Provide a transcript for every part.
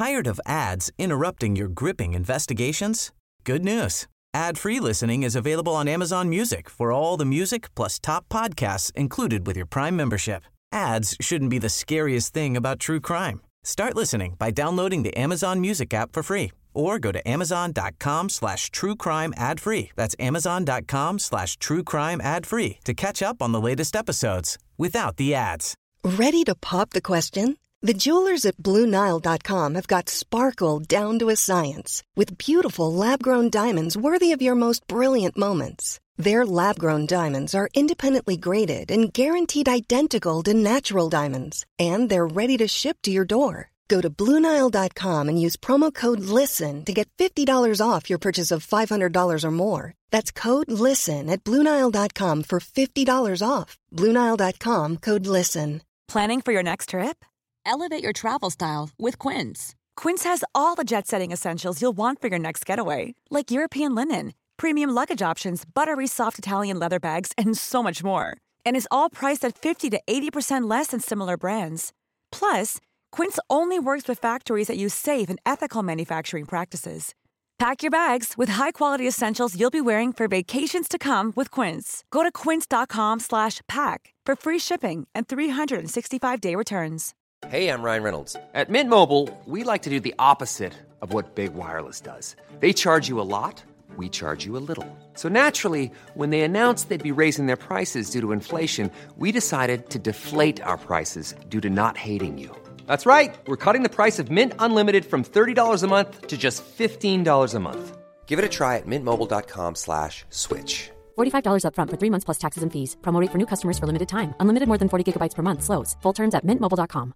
Tired of ads interrupting your gripping investigations? Good news. Ad-free listening is available on Amazon Music for all the music plus top podcasts included with your Prime membership. Ads shouldn't be the scariest thing about true crime. Start listening by downloading the Amazon Music app for free or go to amazon.com/truecrime ad-free. That's amazon.com/truecrime ad-free to catch up on the latest episodes without the ads. Ready to pop the question? The jewelers at BlueNile.com have got sparkle down to a science with beautiful lab-grown diamonds worthy of your most brilliant moments. Their lab-grown diamonds are independently graded and guaranteed identical to natural diamonds, and they're ready to ship to your door. Go to BlueNile.com and use promo code LISTEN to get $50 off your purchase of $500 or more. That's code LISTEN at BlueNile.com for $50 off. BlueNile.com, code LISTEN. Planning for your next trip? Elevate your travel style with Quince. Quince has all the jet-setting essentials you'll want for your next getaway, like European linen, premium luggage options, buttery soft Italian leather bags, and so much more. And is all priced at 50 to 80% less than similar brands. Plus, Quince only works with factories that use safe and ethical manufacturing practices. Pack your bags with high-quality essentials you'll be wearing for vacations to come with Quince. Go to quince.com/pack for free shipping and 365-day returns. Hey, I'm Ryan Reynolds. At Mint Mobile, we like to do the opposite of what Big Wireless does. They charge you a lot, we charge you a little. So naturally, when they announced they'd be raising their prices due to inflation, we decided to deflate our prices due to not hating you. That's right. We're cutting the price of Mint Unlimited from $30 a month to just $15 a month. Give it a try at mintmobile.com/switch. $45 up front for 3 months plus taxes and fees. Promo rate for new customers for limited time. Unlimited more than 40 gigabytes per month. Slows full terms at mintmobile.com.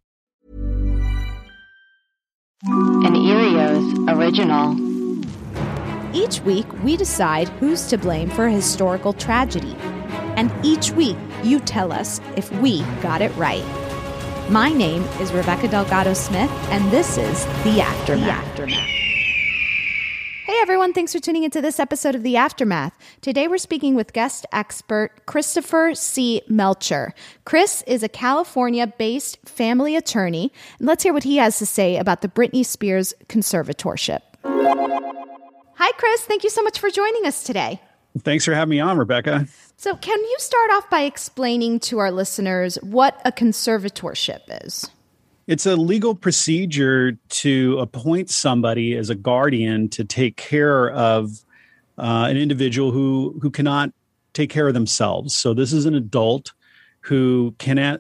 An Erios original. Each week, we decide who's to blame for a historical tragedy. And each week, you tell us if we got it right. My name is Rebecca Delgado-Smith, and this is The Aftermath. Hey everyone, thanks for tuning into this episode of The Aftermath. Today we're speaking with guest expert Christopher C. Melcher. Chris is a California-based family attorney, and let's hear what he has to say about the Britney Spears conservatorship. Hi Chris, thank you so much for joining us today. Thanks for having me on, Rebecca. So can you start off by explaining to our listeners what a conservatorship is? It's a legal procedure to appoint somebody as a guardian to take care of an individual who cannot take care of themselves. So this is an adult who cannot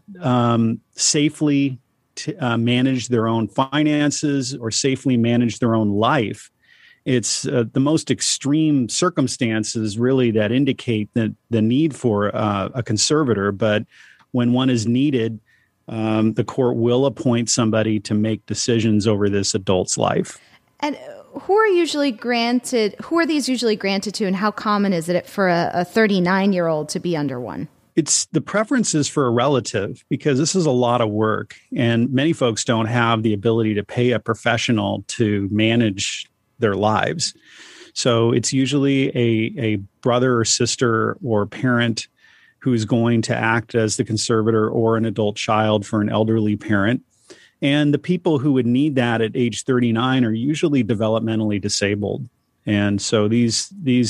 safely manage their own finances or safely manage their own life. It's the most extreme circumstances really that indicate the need for a conservator. But when one is needed, the court will appoint somebody to make decisions over this adult's life. And who are these usually granted to, and how common is it for a 39-year-old to be under one? It's the preferences for a relative, because this is a lot of work, and many folks don't have the ability to pay a professional to manage their lives. So it's usually a brother or sister or parent who's going to act as the conservator or an adult child for an elderly parent. And the people who would need that at age 39 are usually developmentally disabled. And so these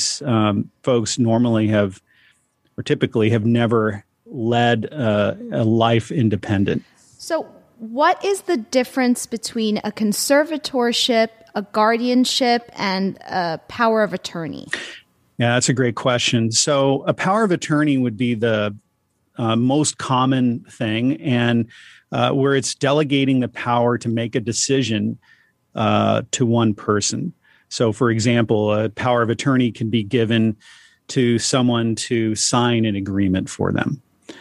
folks normally have, or typically have never led a life independent. So what is the difference between a conservatorship, a guardianship, and a power of attorney? Yeah, that's a great question. So a power of attorney would be the most common thing, and where it's delegating the power to make a decision to one person. So, for example, a power of attorney can be given to someone to sign an agreement for them.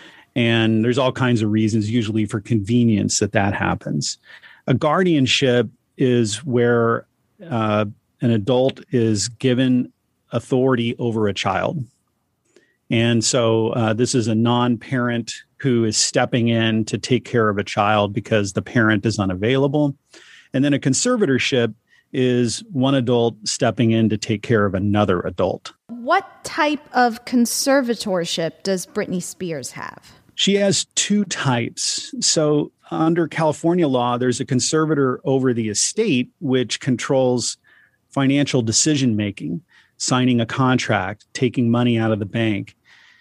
And there's all kinds of reasons, usually for convenience, that happens. A guardianship is where an adult is given authority over a child. And so this is a non-parent who is stepping in to take care of a child because the parent is unavailable. And then a conservatorship is one adult stepping in to take care of another adult. What type of conservatorship does Britney Spears have? She has two types. So under California law, there's a conservator over the estate, which controls financial decision making, signing a contract, taking money out of the bank.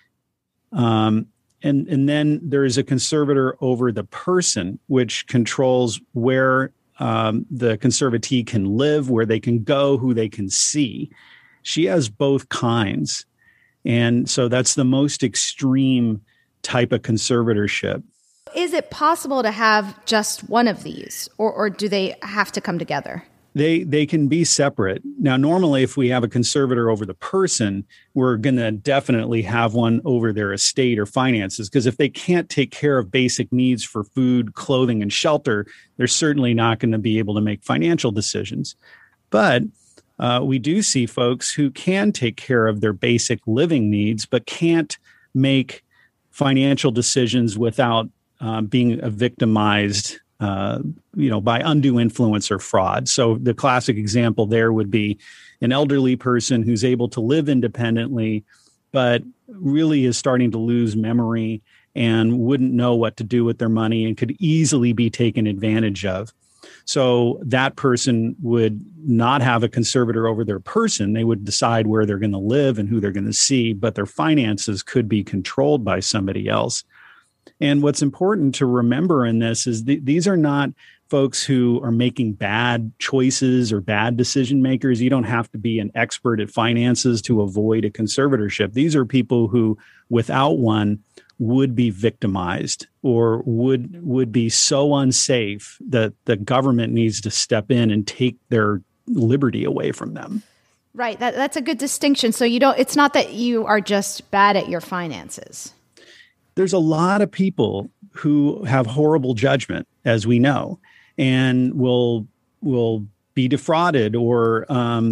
And then there is a conservator over the person, which controls where the conservatee can live, where they can go, who they can see. She has both kinds. And so that's the most extreme type of conservatorship. Is it possible to have just one of these, or do they have to come together? They can be separate. Now, normally, if we have a conservator over the person, we're going to definitely have one over their estate or finances, because if they can't take care of basic needs for food, clothing, and shelter, they're certainly not going to be able to make financial decisions. But we do see folks who can take care of their basic living needs, but can't make financial decisions without being victimized by undue influence or fraud. So the classic example there would be an elderly person who's able to live independently, but really is starting to lose memory and wouldn't know what to do with their money and could easily be taken advantage of. So that person would not have a conservator over their person. They would decide where they're going to live and who they're going to see, but their finances could be controlled by somebody else. And what's important to remember in this is these are not folks who are making bad choices or bad decision makers. You don't have to be an expert at finances to avoid a conservatorship. These are people who, without one, would be victimized or would be so unsafe that the government needs to step in and take their liberty away from them. Right. That's a good distinction. So it's not that you are just bad at your finances. There's a lot of people who have horrible judgment, as we know, and will be defrauded or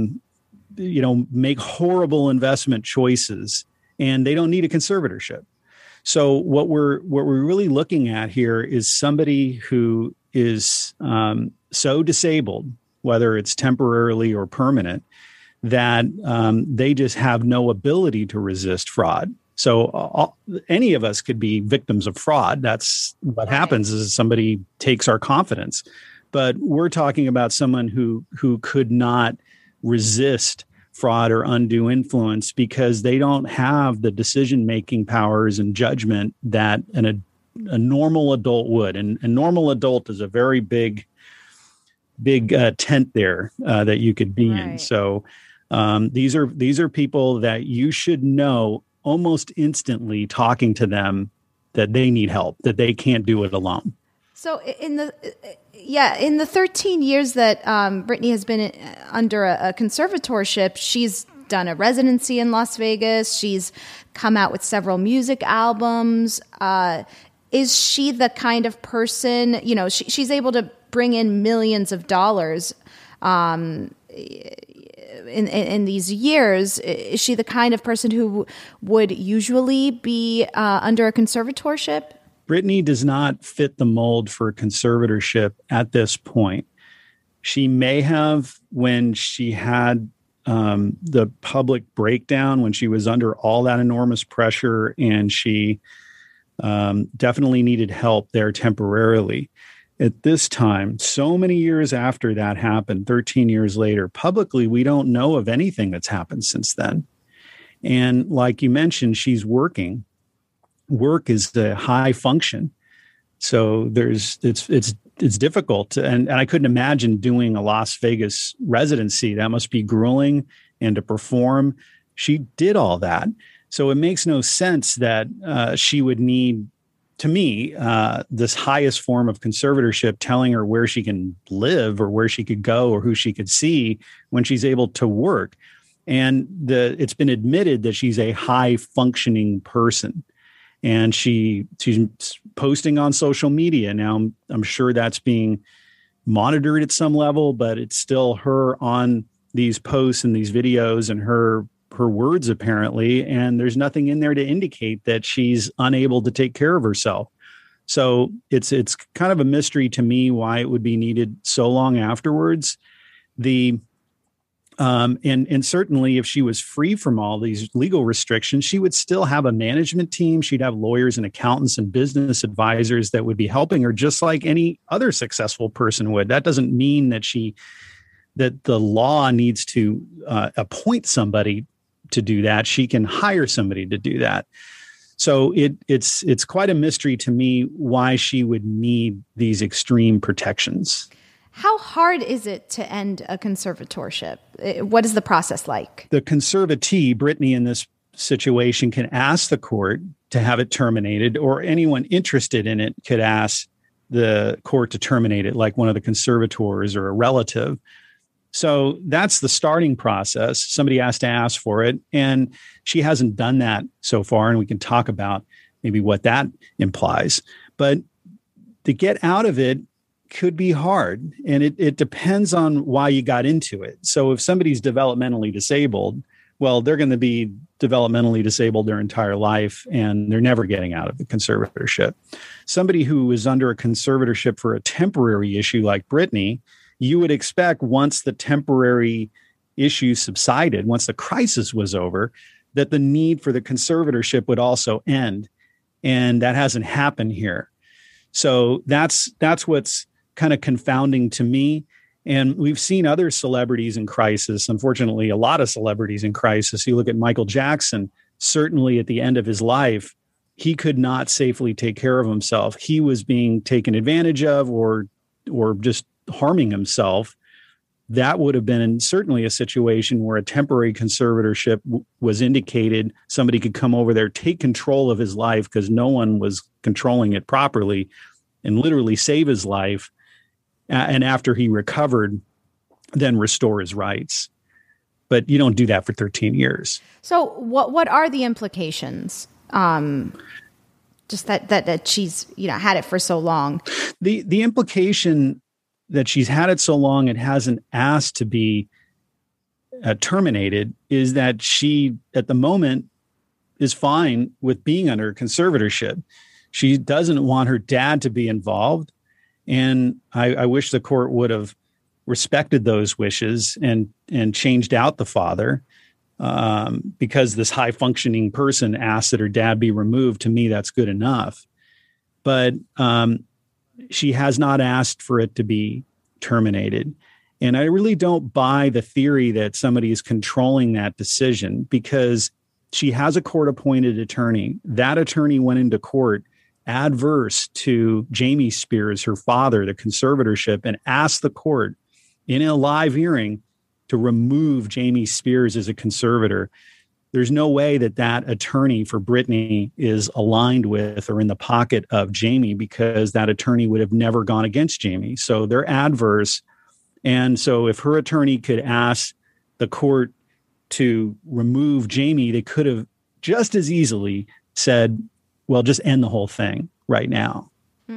make horrible investment choices, and they don't need a conservatorship. So what we're really looking at here is somebody who is so disabled, whether it's temporarily or permanent, that they just have no ability to resist fraud. So any of us could be victims of fraud. That's what happens is somebody takes our confidence. But we're talking about someone who could not resist fraud or undue influence because they don't have the decision-making powers and judgment that a normal adult would. And a normal adult is a very big tent there that you could be in. So these are people that you should know almost instantly, talking to them, that they need help, that they can't do it alone. So in the 13 years that Brittany has been under a conservatorship, she's done a residency in Las Vegas. She's come out with several music albums. Is she the kind of person, she's able to bring in millions of dollars in these years? Is she the kind of person who would usually be under a conservatorship? Brittany does not fit the mold for a conservatorship at this point. She may have when she had the public breakdown, when she was under all that enormous pressure, and she definitely needed help there temporarily. At this time, so many years after that happened, 13 years later, publicly, we don't know of anything that's happened since then. And like you mentioned, she's working. Work is the high function. So it's difficult. And I couldn't imagine doing a Las Vegas residency. That must be grueling. And to perform, she did all that. So it makes no sense that she would need, to me, this highest form of conservatorship telling her where she can live or where she could go or who she could see when she's able to work. And it's been admitted that she's a high functioning person. And she's posting on social media. Now, I'm sure that's being monitored at some level, but it's still her on these posts and these videos and her words, apparently. And there's nothing in there to indicate that she's unable to take care of herself. So it's kind of a mystery to me why it would be needed so long afterwards. The And certainly if she was free from all these legal restrictions, she would still have a management team. She'd have lawyers and accountants and business advisors that would be helping her just like any other successful person would. That doesn't mean that the law needs to appoint somebody to do that. She can hire somebody to do that. So it's quite a mystery to me why she would need these extreme protections. How hard is it to end a conservatorship? What is the process like? The conservatee, Brittany, in this situation, can ask the court to have it terminated, or anyone interested in it could ask the court to terminate it, like one of the conservators or a relative. So that's the starting process. Somebody has to ask for it, and she hasn't done that so far, and we can talk about maybe what that implies. But to get out of it could be hard, and it depends on why you got into it. So if somebody's developmentally disabled, well, they're going to be developmentally disabled their entire life, and they're never getting out of the conservatorship. Somebody who is under a conservatorship for a temporary issue like Brittany, you would expect once the temporary issue subsided, once the crisis was over, that the need for the conservatorship would also end. And that hasn't happened here. So that's what's kind of confounding to me. And we've seen other celebrities in crisis. Unfortunately, a lot of celebrities in crisis. You look at Michael Jackson, certainly at the end of his life, he could not safely take care of himself. He was being taken advantage of or just harming himself. That would have been certainly a situation where a temporary conservatorship was indicated. Somebody could come over there, take control of his life because no one was controlling it properly, and literally save his life. And after he recovered, then restore his rights. But you don't do that for 13 years. So what are the implications? Just that she's had it for so long. The implication that she's had it so long and hasn't asked to be terminated is that she, at the moment, is fine with being under a conservatorship. She doesn't want her dad to be involved. And I wish the court would have respected those wishes and changed out the father because this high functioning person asked that her dad be removed. To me, that's good enough. But she has not asked for it to be terminated. And I really don't buy the theory that somebody is controlling that decision, because she has a court-appointed attorney. That attorney went into court adverse to Jamie Spears, her father, the conservatorship, and asked the court in a live hearing to remove Jamie Spears as a conservator. There's no way that attorney for Brittany is aligned with or in the pocket of Jamie, because that attorney would have never gone against Jamie. So they're adverse. And so if her attorney could ask the court to remove Jamie, they could have just as easily said, well, just end the whole thing right now.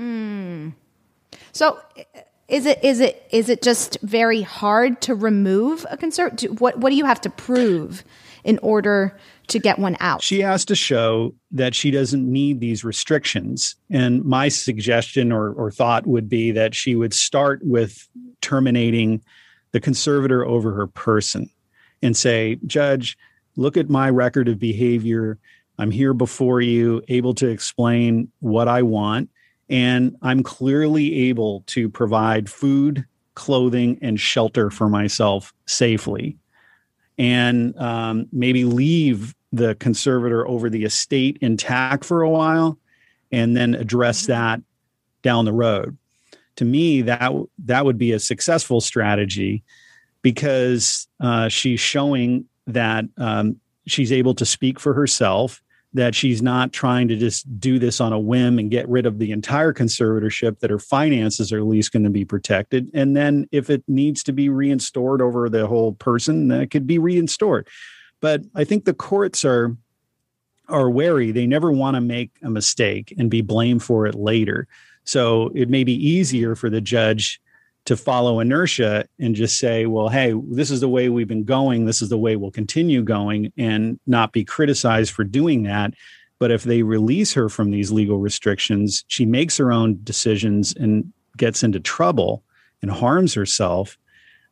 So is it just very hard to remove a conservator? What do you have to prove in order to get one out? She has to show that she doesn't need these restrictions. And my suggestion or thought would be that she would start with terminating the conservator over her person and say, Judge, look at my record of behavior. I'm here before you, able to explain what I want. And I'm clearly able to provide food, clothing, and shelter for myself safely. And maybe leave the conservator over the estate intact for a while and then address that down the road. To me, that would be a successful strategy, because she's showing that she's able to speak for herself, that she's not trying to just do this on a whim and get rid of the entire conservatorship, that her finances are at least going to be protected. And then if it needs to be reinstored over the whole person, that could be reinstored. But I think the courts are wary. They never want to make a mistake and be blamed for it later. So it may be easier for the judge to follow inertia and just say, well, hey, this is the way we've been going. This is the way we'll continue going, and not be criticized for doing that. But if they release her from these legal restrictions, she makes her own decisions and gets into trouble and harms herself.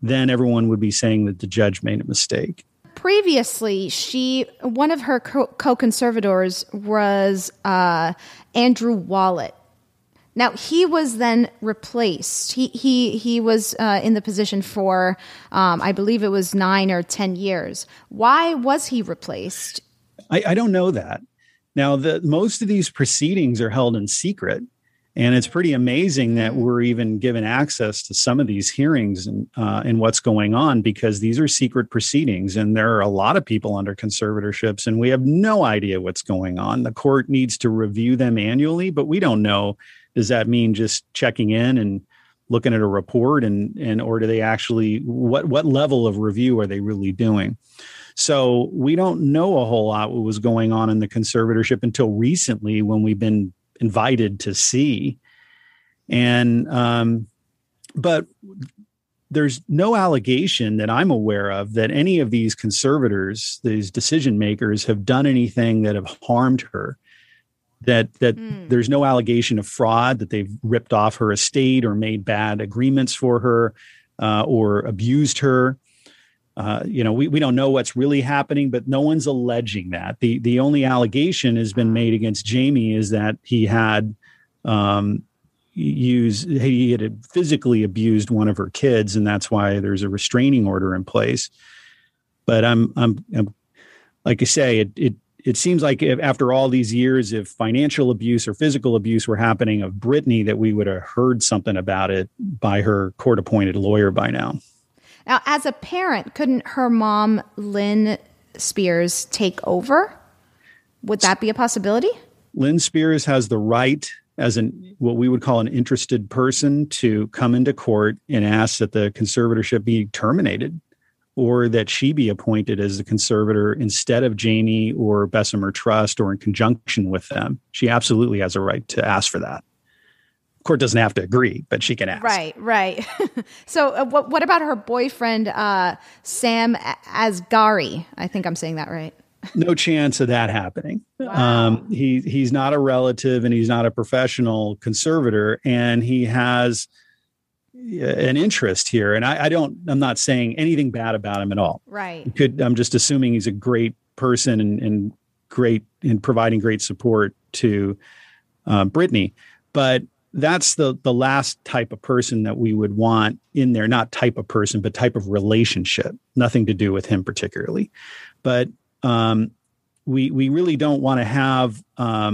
then everyone would be saying that the judge made a mistake. Previously, one of her co-conservators was Andrew Wallet. Now, he was then replaced. He was in the position for, I believe it was 9 or 10 years. Why was he replaced? I don't know that. Now, most of these proceedings are held in secret, and it's pretty amazing that we're even given access to some of these hearings and what's going on, because these are secret proceedings, and there are a lot of people under conservatorships, and we have no idea what's going on. The court needs to review them annually, but we don't know. Does that mean just checking in and looking at a report, or do they actually, what level of review are they really doing? So we don't know a whole lot what was going on in the conservatorship until recently, when we've been invited to see. And but there's no allegation that I'm aware of that any of these conservators, these decision makers, have done anything that have harmed her. That there's no allegation of fraud, that they've ripped off her estate or made bad agreements for her or abused her. We don't know what's really happening, but no one's alleging that. The only allegation has been made against Jamie is that he had physically abused one of her kids, and that's why there's a restraining order in place. But I'm like I say, it seems like after all these years, if financial abuse or physical abuse were happening of Brittany, that we would have heard something about it by her court-appointed lawyer by now. Now, as a parent, couldn't her mom, Lynn Spears, take over? Would that be a possibility? Lynn Spears has the right, as what we would call an interested person, to come into court and ask that the conservatorship be terminated, or that she be appointed as the conservator instead of Jamie or Bessemer Trust, or in conjunction with them. She absolutely has a right to ask for that. The court doesn't have to agree, but she can ask. Right. So what about her boyfriend, Sam Asghari? I think I'm saying that right. No chance of that happening. Wow. He's not a relative, and he's not a professional conservator, and he has an interest here. And I'm not saying anything bad about him at all. Right. I'm just assuming he's a great person and great in providing great support to Brittany. But that's the last type of person that we would want in there. Not type of person, but type of relationship. Nothing to do with him particularly. But we really don't want to have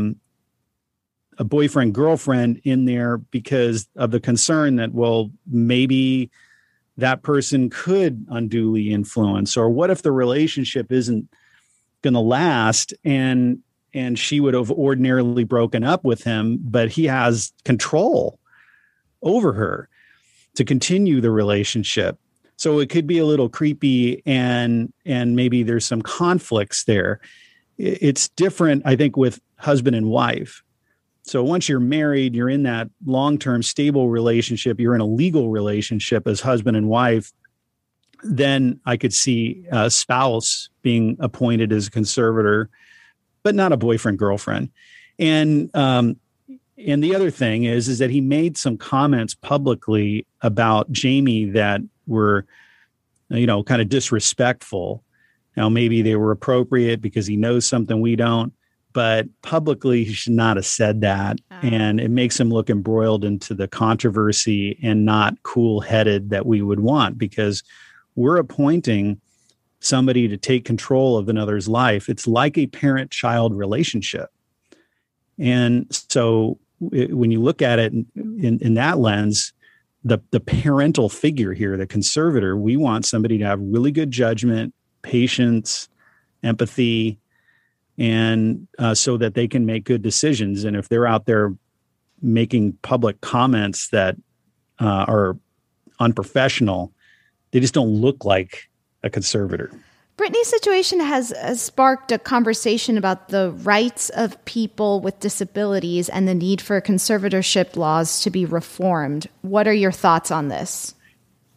a boyfriend, girlfriend in there because of the concern that, well, maybe that person could unduly influence, or what if the relationship isn't going to last and she would have ordinarily broken up with him, but he has control over her to continue the relationship. So it could be a little creepy, and maybe there's some conflicts there. It's different, I think, with husband and wife. So once you're married, you're in that long-term stable relationship, you're in a legal relationship as husband and wife, then I could see a spouse being appointed as a conservator, but not a boyfriend, girlfriend. And the other thing is that he made some comments publicly about Jamie that were, kind of disrespectful. Now, maybe they were appropriate because he knows something we don't, but publicly he should not have said that. And it makes him look embroiled into the controversy and not cool-headed that we would want, because we're appointing somebody to take control of another's life. It's like a parent-child relationship. And so when you look at it in that lens, the parental figure here, the conservator, we want somebody to have really good judgment, patience, empathy, and so that they can make good decisions. And if they're out there making public comments that are unprofessional, they just don't look like a conservator. Brittany's situation has sparked a conversation about the rights of people with disabilities and the need for conservatorship laws to be reformed. What are your thoughts on this?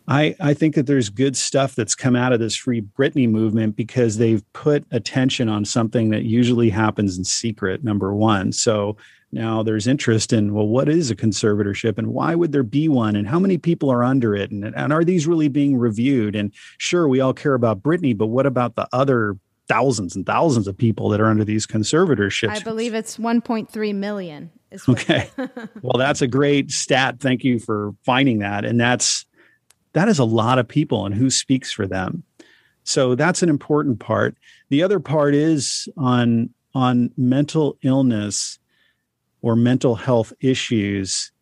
I think that there's good stuff that's come out of this Free Britney movement because they've put attention on something that usually happens in secret, number one. So now there's interest in, well, what is a conservatorship and why would there be one? And how many people are under it? And are these really being reviewed? And sure, we all care about Britney, but what about the other thousands and thousands of people that are under these conservatorships? I believe it's 1.3 million. Okay. Well, that's a great stat. Thank you for finding that. And that is a lot of people, and who speaks for them. So that's an important part. The other part is on mental illness or mental health issues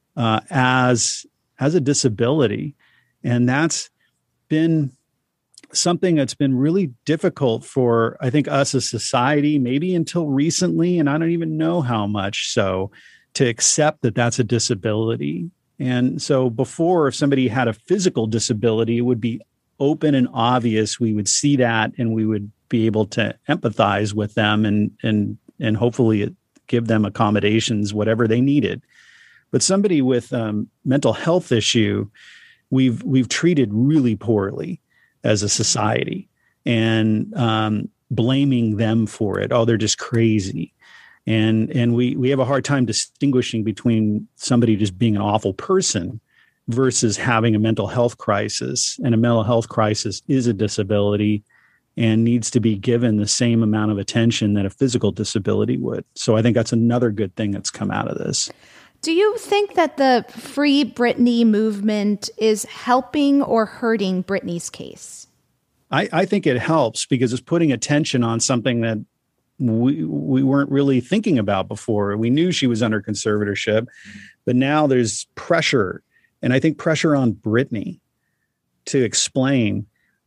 as a disability. And that's been something that's been really difficult for, I think, us as society, maybe until recently, and I don't even know how much so, to accept that that's a disability. And so before, if somebody had a physical disability, it would be open and obvious. We would see that and we would be able to empathize with them and hopefully give them accommodations, whatever they needed. But somebody with mental health issue, we've treated really poorly as a society, and blaming them for it. Oh, they're just crazy. And we have a hard time distinguishing between somebody just being an awful person versus having a mental health crisis. And a mental health crisis is a disability and needs to be given the same amount of attention that a physical disability would. So I think that's another good thing that's come out of this. Do you think that the Free Britney movement is helping or hurting Britney's case? I think it helps because it's putting attention on something that we weren't really thinking about before. We knew she was under conservatorship, but now there's pressure, and I think pressure on Britney to explain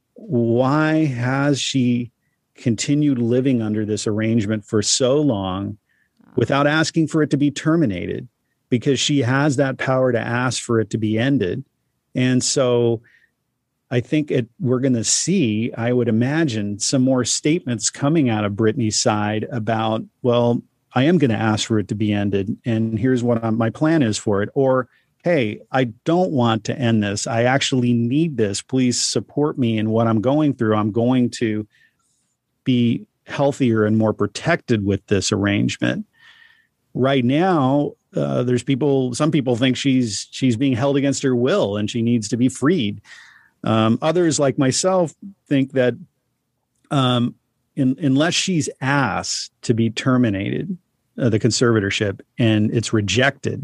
why has she continued living under this arrangement for so long without asking for it to be terminated, because she has that power to ask for it to be ended. And so I think we're going to see, I would imagine, some more statements coming out of Britney's side about, well, I am going to ask for it to be ended, and here's what my plan is for it. Or, hey, I don't want to end this. I actually need this. Please support me in what I'm going through. I'm going to be healthier and more protected with this arrangement. Right now, some people think she's being held against her will and she needs to be freed. Others, like myself, think that unless she's asked to be terminated, the conservatorship, and it's rejected,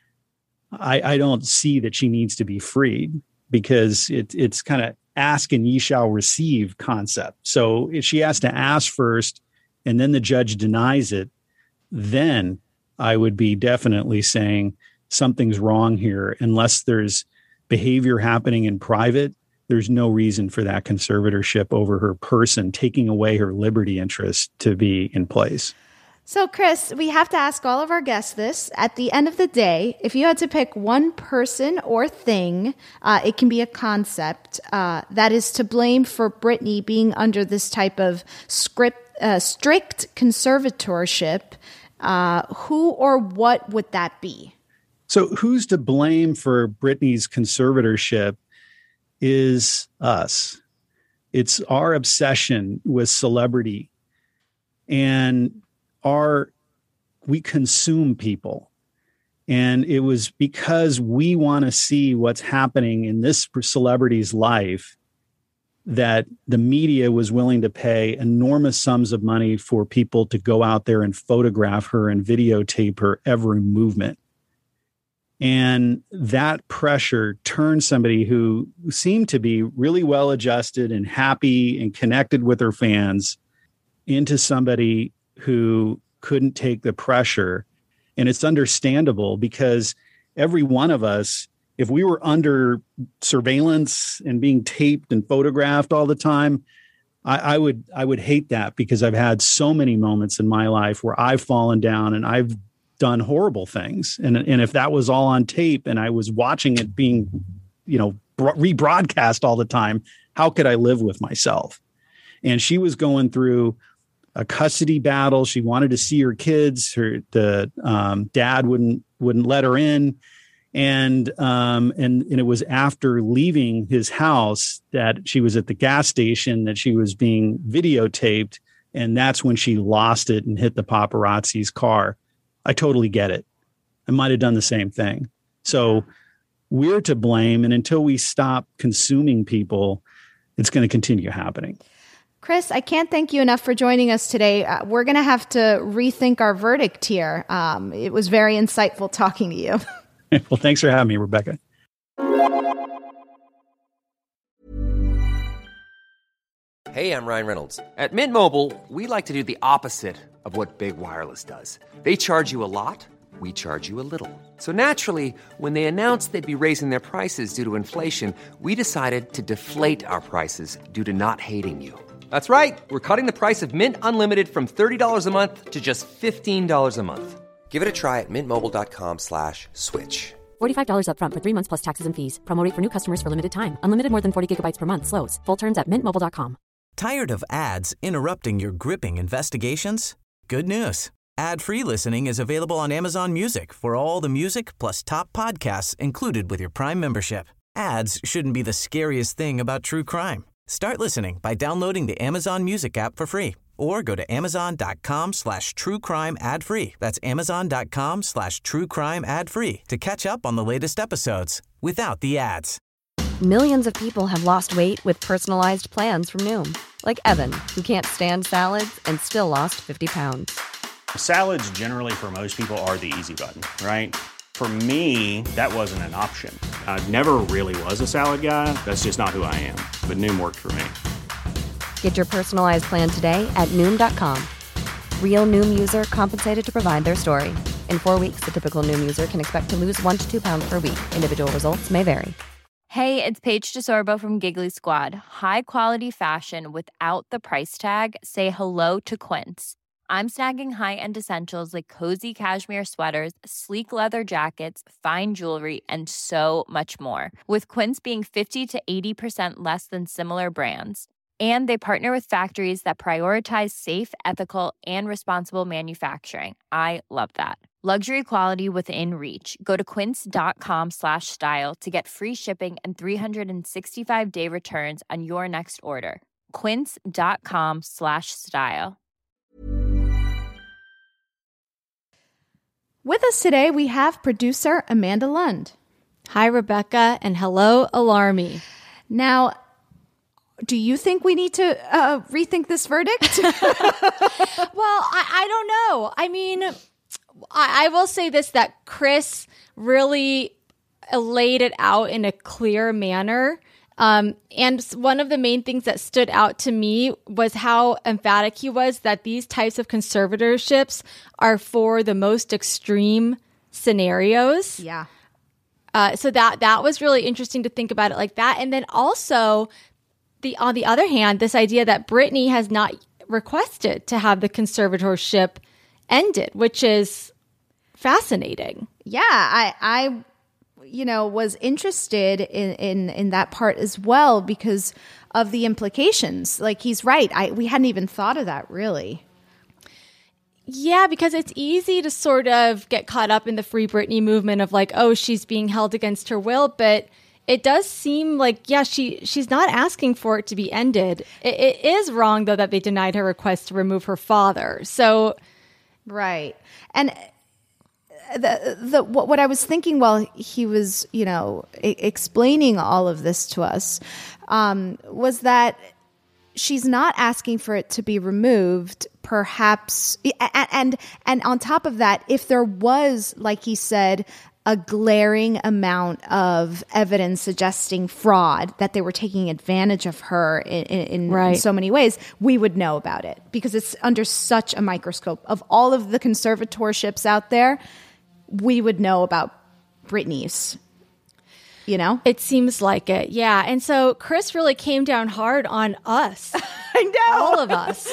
I don't see that she needs to be freed, because it's kind of ask and ye shall receive concept. So if she has to ask first and then the judge denies it, then I would be definitely saying something's wrong here. Unless there's behavior happening in private, there's no reason for that conservatorship over her person, taking away her liberty interest, to be in place. So, Chris, we have to ask all of our guests this. At the end of the day, if you had to pick one person or thing, it can be a concept, that is to blame for Britney being under this type of strict conservatorship, who or what would that be? So who's to blame for Britney's conservatorship is us. It's our obsession with celebrity, and we consume people. And it was because we want to see what's happening in this celebrity's life that the media was willing to pay enormous sums of money for people to go out there and photograph her and videotape her every movement. And that pressure turned somebody who seemed to be really well adjusted and happy and connected with her fans into somebody who couldn't take the pressure. And it's understandable, because every one of us, if we were under surveillance and being taped and photographed all the time, I would hate that, because I've had so many moments in my life where I've fallen down and I've done horrible things. And if that was all on tape and I was watching it being, rebroadcast all the time, how could I live with myself? And she was going through a custody battle. She wanted to see her kids. The dad wouldn't let her in. And it was after leaving his house that she was at the gas station that she was being videotaped. And that's when she lost it and hit the paparazzi's car. I totally get it. I might have done the same thing. So we're to blame. And until we stop consuming people, it's going to continue happening. Chris, I can't thank you enough for joining us today. We're going to have to rethink our verdict here. It was very insightful talking to you. Well, thanks for having me, Rebecca. Hey, I'm Ryan Reynolds. At Mint Mobile, we like to do the opposite of what Big Wireless does. They charge you a lot, we charge you a little. So naturally, when they announced they'd be raising their prices due to inflation, we decided to deflate our prices due to not hating you. That's right. We're cutting the price of Mint Unlimited from $30 a month to just $15 a month. Give it a try at mintmobile.com/switch. $45 up front for 3 months plus taxes and fees. Promo rate for new customers for limited time. Unlimited more than 40 gigabytes per month. Slows full terms at mintmobile.com. Tired of ads interrupting your gripping investigations? Good news. Ad-free listening is available on Amazon Music for all the music plus top podcasts included with your Prime membership. Ads shouldn't be the scariest thing about true crime. Start listening by downloading the Amazon Music app for free or go to amazon.com/truecrime ad-free. That's amazon.com/truecrime ad-free to catch up on the latest episodes without the ads. Millions of people have lost weight with personalized plans from Noom. Like Evan, who can't stand salads and still lost 50 pounds. Salads generally for most people are the easy button, right? For me, that wasn't an option. I never really was a salad guy. That's just not who I am. But Noom worked for me. Get your personalized plan today at Noom.com. Real Noom user compensated to provide their story. In 4 weeks, the typical Noom user can expect to lose 1 to 2 pounds per week. Individual results may vary. Hey, it's Paige DeSorbo from Giggly Squad. High quality fashion without the price tag. Say hello to Quince. I'm snagging high-end essentials like cozy cashmere sweaters, sleek leather jackets, fine jewelry, and so much more. With Quince being 50 to 80% less than similar brands. And they partner with factories that prioritize safe, ethical, and responsible manufacturing. I love that. Luxury quality within reach. Go to quince.com/style to get free shipping and 365-day returns on your next order. Quince.com/style. With us today, we have producer Amanda Lund. Hi, Rebecca, and hello, Alarmy. Now, do you think we need to rethink this verdict? Well, I don't know. I mean, I will say this, that Chris really laid it out in a clear manner. And one of the main things that stood out to me was how emphatic he was that these types of conservatorships are for the most extreme scenarios. Yeah. So that was really interesting to think about it like that. And then also, on the other hand, this idea that Britney has not requested to have the conservatorship ended, which is fascinating. Yeah, I was interested in that part as well because of the implications. Like, he's right. We hadn't even thought of that, really. Yeah, because it's easy to sort of get caught up in the Free Britney movement of like, oh, she's being held against her will. But it does seem like, yeah, she's not asking for it to be ended. It is wrong, though, that they denied her request to remove her father. So, right. And what I was thinking while he was, explaining all of this to us, was that she's not asking for it to be removed, perhaps. And on top of that, if there was, like he said, a glaring amount of evidence suggesting fraud, that they were taking advantage of her in so many ways, we would know about it because it's under such a microscope. Of all of the conservatorships out there, we would know about Britney's, It seems like it, yeah. And so Chris really came down hard on us. I know. All of us.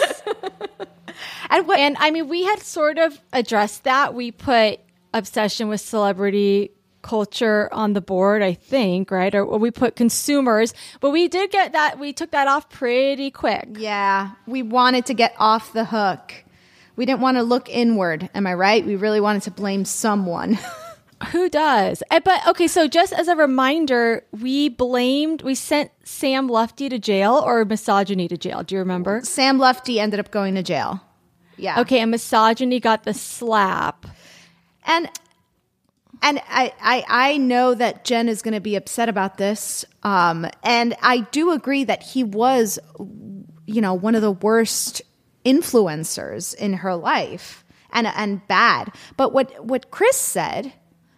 And I mean, we had sort of addressed that. We put obsession with celebrity culture on the board, I think, right? Or we put consumers, but we did get that. We took that off pretty quick. Yeah. We wanted to get off the hook. We didn't want to look inward. Am I right? We really wanted to blame someone. Who does? But okay, so just as a reminder, we sent Sam Lufty to jail or Misogyny to jail. Do you remember? Sam Lufty ended up going to jail. Yeah. Okay, and Misogyny got the slap. And I know that Jen is going to be upset about this. And I do agree that he was, one of the worst influencers in her life and bad. But what Chris said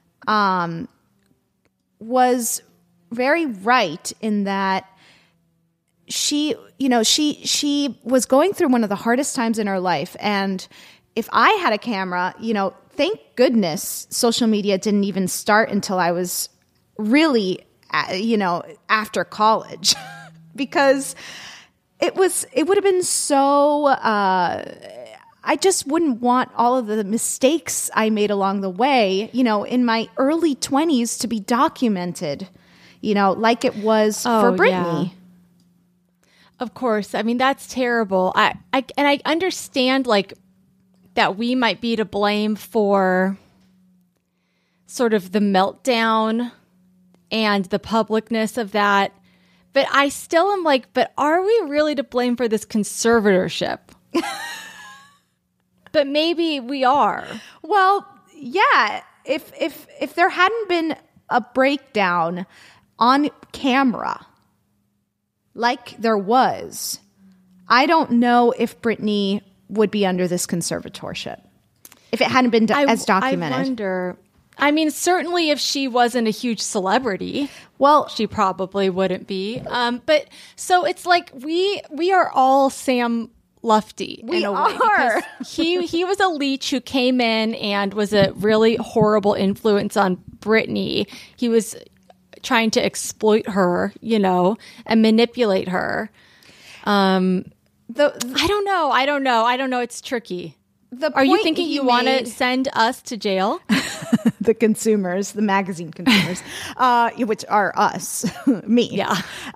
was very right in that she was going through one of the hardest times in her life. And if I had a camera, thank goodness social media didn't even start until I was really, after college, because it would have been so, I just wouldn't want all of the mistakes I made along the way, in my early 20s to be documented, like it was for Britney. Yeah. Of course. I mean, that's terrible. I understand that we might be to blame for sort of the meltdown and the publicness of that. But I still am but are we really to blame for this conservatorship? But maybe we are. Well, yeah. If there hadn't been a breakdown on camera like there was, I don't know if Britney would be under this conservatorship if it hadn't been as documented. I wonder. I mean, certainly if she wasn't a huge celebrity, she probably wouldn't be. But so it's we are all Sam Lufty in a way, because he was a leech who came in and was a really horrible influence on Britney. He was trying to exploit her, and manipulate her. I don't know. It's tricky. Are you thinking you want to send us to jail? The consumers, the magazine consumers, which are us, me. Yeah.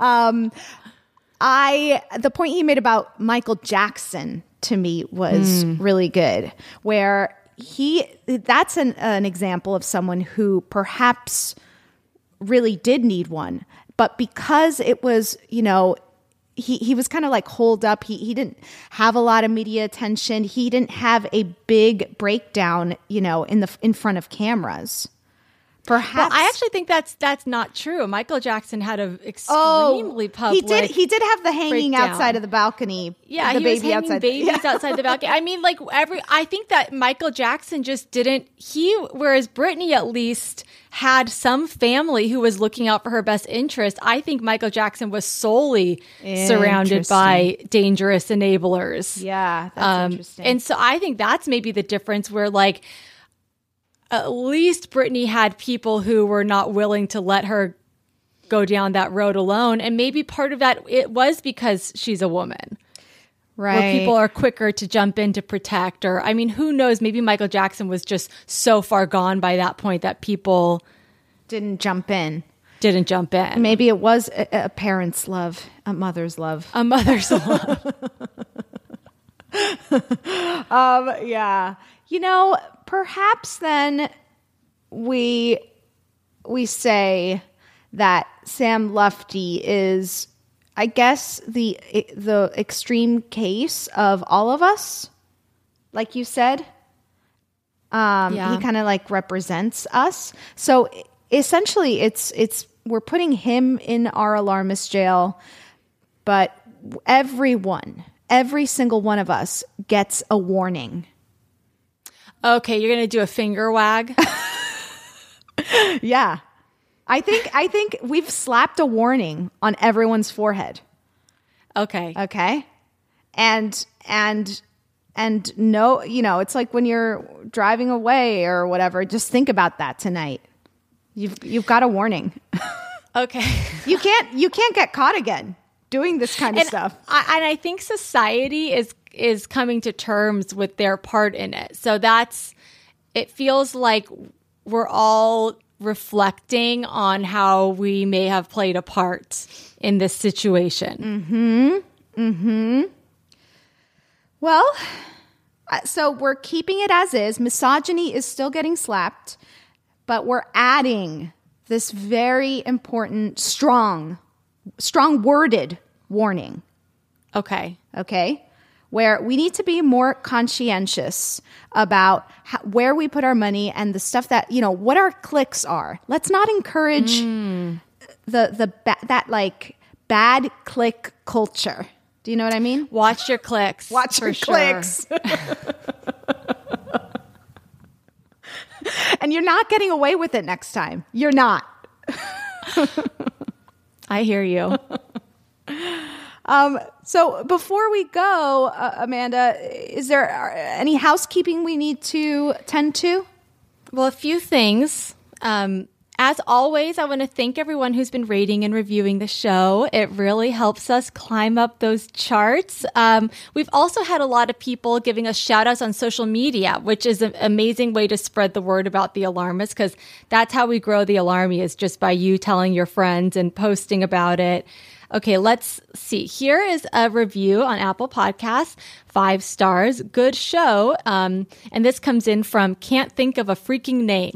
The point he made about Michael Jackson to me was really good, where that's an example of someone who perhaps really did need one, but because it was, he was kind of holed up. He didn't have a lot of media attention. He didn't have a big breakdown, in front of cameras. Perhaps. Well, I actually think that's not true. Michael Jackson had an extremely public. He did have the hanging breakdown outside of the balcony. Yeah, the he baby was hanging outside. babies outside the balcony. I mean, I think that Michael Jackson just didn't. Whereas Britney at least had some family who was looking out for her best interest. I think Michael Jackson was solely surrounded by dangerous enablers. Yeah, that's interesting. And so I think that's maybe the difference where at least Britney had people who were not willing to let her go down that road alone. And maybe part of that, it was because she's a woman. Right. Where people are quicker to jump in to protect her. I mean, who knows? Maybe Michael Jackson was just so far gone by that point that people didn't jump in. Maybe it was a parent's love, a mother's love. A mother's love. Yeah. Perhaps then we say that Sam Lufty is, I guess, the extreme case of all of us, like you said. He kind of represents us. So essentially, we're putting him in our alarmist jail, but every single one of us gets a warning. Okay, you're going to do a finger wag? Yeah. I think we've slapped a warning on everyone's forehead. Okay. And no, it's like when you're driving away or whatever, just think about that tonight. You've got a warning. Okay. You can't get caught again doing this kind of stuff. I think society is coming to terms with their part in it. So it feels like we're all reflecting on how we may have played a part in this situation. Well, so we're keeping it as is. Misogyny is still getting slapped, but we're adding this very important, strong worded warning. Okay. Okay. Where we need to be more conscientious about where we put our money and the stuff that, what our clicks are. Let's not encourage that like bad click culture. Do you know what I mean? Watch your clicks. Watch your clicks. And you're not getting away with it next time. You're not. I hear you. So before we go, Amanda, is there any housekeeping we need to tend to? Well, a few things. As always, I want to thank everyone who's been rating and reviewing the show. It really helps us climb up those charts. We've also had a lot of people giving us shout outs on social media, which is an amazing way to spread the word about The Alarmist, because that's how we grow The Alarmy, is just by you telling your friends and posting about it. Okay, let's see. Here is a review on Apple Podcasts. 5 stars. Good show. And this comes in from Can't Think of a Freaking Name.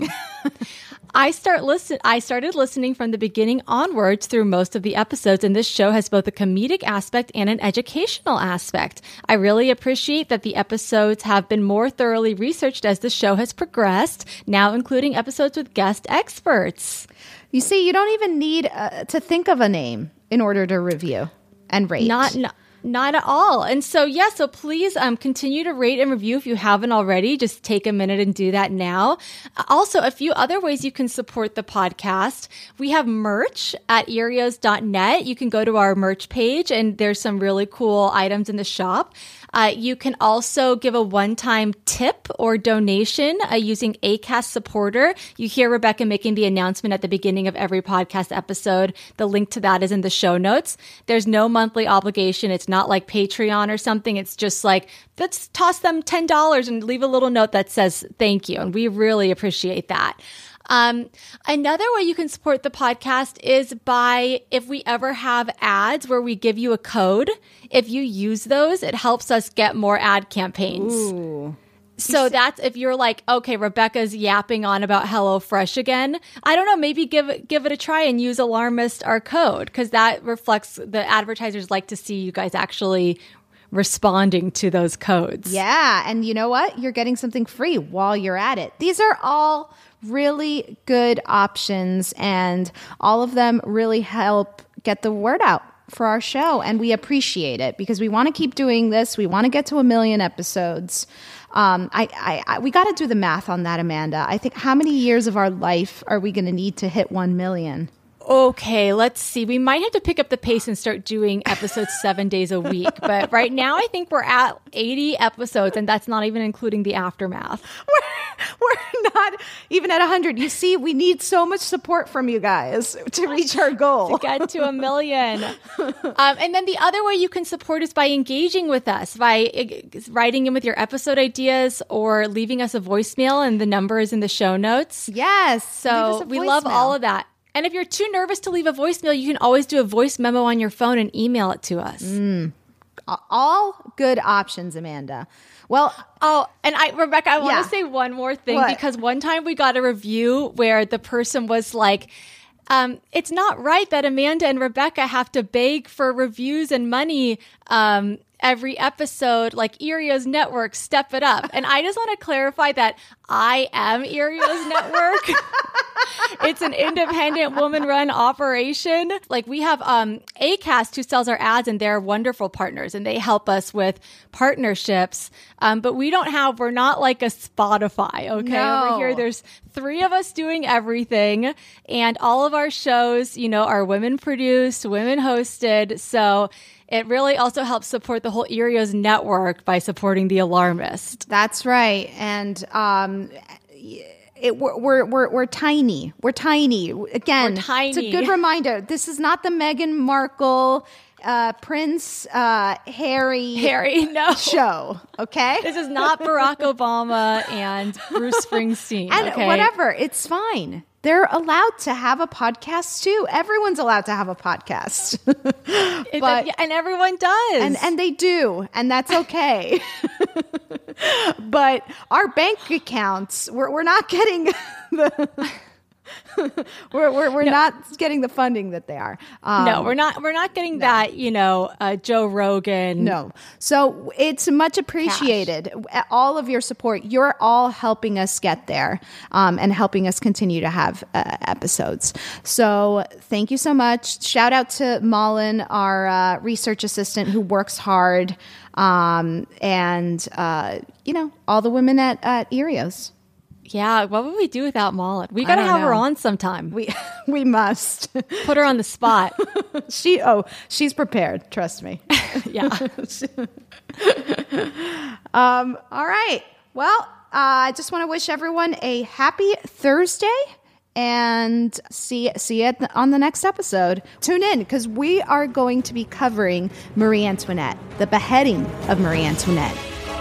I started listening from the beginning onwards through most of the episodes, and this show has both a comedic aspect and an educational aspect. I really appreciate that the episodes have been more thoroughly researched as the show has progressed, now including episodes with guest experts. You see, you don't even need to think of a name in order to review and rate. Not at all. And so, so please continue to rate and review if you haven't already. Just take a minute and do that now. Also, a few other ways you can support the podcast. We have merch at Earios.net. You can go to our merch page, and there's some really cool items in the shop. You can also give a one-time tip or donation using Acast Supporter. You hear Rebecca making the announcement at the beginning of every podcast episode. The link to that is in the show notes. There's no monthly obligation. It's not like Patreon or something. It's just like, let's toss them $10 and leave a little note that says thank you. And we really appreciate that. Another way you can support the podcast is by, if we ever have ads where we give you a code, if you use those, it helps us get more ad campaigns. Ooh. So that's if you're like, okay, Rebecca's yapping on about HelloFresh again. I don't know, maybe give it a try and use Alarmist, our code, because that reflects, the advertisers like to see you guys actually responding to those codes. Yeah. And you know what? You're getting something free while you're at it. These are all really good options, and all of them really help get the word out for our show. And we appreciate it because we want to keep doing this. We want to get to 1 million episodes. We got to do the math on that, Amanda. I think, how many years of our life are we going to need to hit 1 million? Okay, let's see. We might have to pick up the pace and start doing episodes 7 days a week. But right now, I think we're at 80 episodes, and that's not even including the aftermath. We're not even at 100. You see, we need so much support from you guys to reach our goal. To get to 1 million. And then the other way you can support is by engaging with us, by writing in with your episode ideas or leaving us a voicemail, and the number is in the show notes. Yes. So we love all of that. And if you're too nervous to leave a voicemail, you can always do a voice memo on your phone and email it to us. All good options, Amanda. Well, Rebecca, I want to say one more thing. What? Because one time we got a review where the person was like, it's not right that Amanda and Rebecca have to beg for reviews and money every episode, like Earios Network, step it up. And I just want to clarify that I am Earios Network. It's an independent woman-run operation. Like, we have Acast, who sells our ads, and they're wonderful partners, and they help us with partnerships. But we're not like a Spotify, okay? No. Over here, there's 3 of us doing everything, and all of our shows, are women-produced, women-hosted, so it really also helps support the whole Earios network by supporting The Alarmist. That's right. And we're tiny. We're tiny. Again, we're tiny. It's a good reminder. This is not the Meghan Markle, Prince Harry no. show. Okay, this is not Barack Obama and Bruce Springsteen. And okay? whatever, it's fine. They're allowed to have a podcast too. Everyone's allowed to have a podcast. And everyone does. And they do. And that's okay. But our bank accounts, we're not getting the we're not getting the funding that they are. No, we're not getting that, Joe Rogan. No. So it's much appreciated. All of your support. You're all helping us get there, and helping us continue to have episodes. So thank you so much. Shout out to Malin, our research assistant who works hard, and all the women at Erios. Yeah, what would we do without Malin? We got to have her on sometime. We must put her on the spot. She's prepared. Trust me. Yeah. All right. Well, I just want to wish everyone a happy Thursday, and see you on the next episode. Tune in, because we are going to be covering Marie Antoinette, the beheading of Marie Antoinette.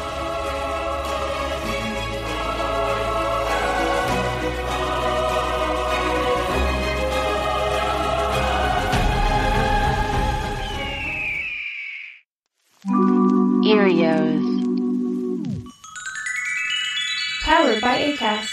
Erios. Powered by Acast.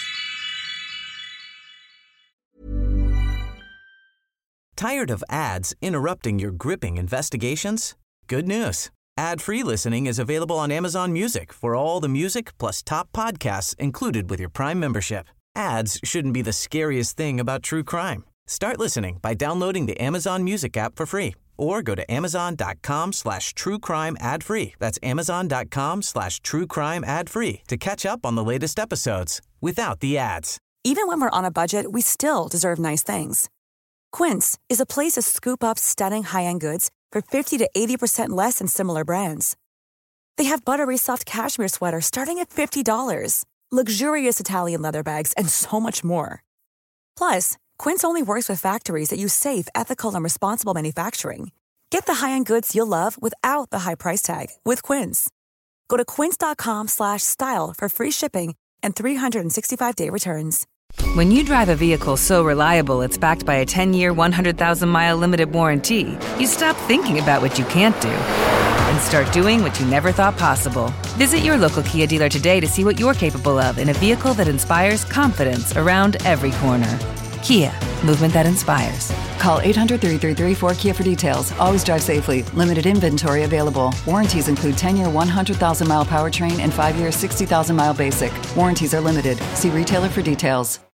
Tired of ads interrupting your gripping investigations? Good news. Ad-free listening is available on Amazon Music for all the music plus top podcasts included with your Prime membership. Ads shouldn't be the scariest thing about true crime. Start listening by downloading the Amazon Music app for free, or go to amazon.com/truecrime ad-free. That's amazon.com/truecrime ad-free to catch up on the latest episodes without the ads. Even when we're on a budget, we still deserve nice things. Quince is a place to scoop up stunning high-end goods for 50 to 80% less than similar brands. They have buttery soft cashmere sweaters starting at $50, luxurious Italian leather bags, and so much more. Plus, Quince only works with factories that use safe, ethical, and responsible manufacturing. Get the high-end goods you'll love without the high price tag with Quince. Go to quince.com/style for free shipping and 365-day returns. When you drive a vehicle so reliable it's backed by a 10-year, 100,000-mile limited warranty, you stop thinking about what you can't do and start doing what you never thought possible. Visit your local Kia dealer today to see what you're capable of in a vehicle that inspires confidence around every corner. Kia, movement that inspires. Call 800-333-4KIA for details. Always drive safely. Limited inventory available. Warranties include 10-year 100,000-mile powertrain and 5-year 60,000-mile basic. Warranties are limited. See retailer for details.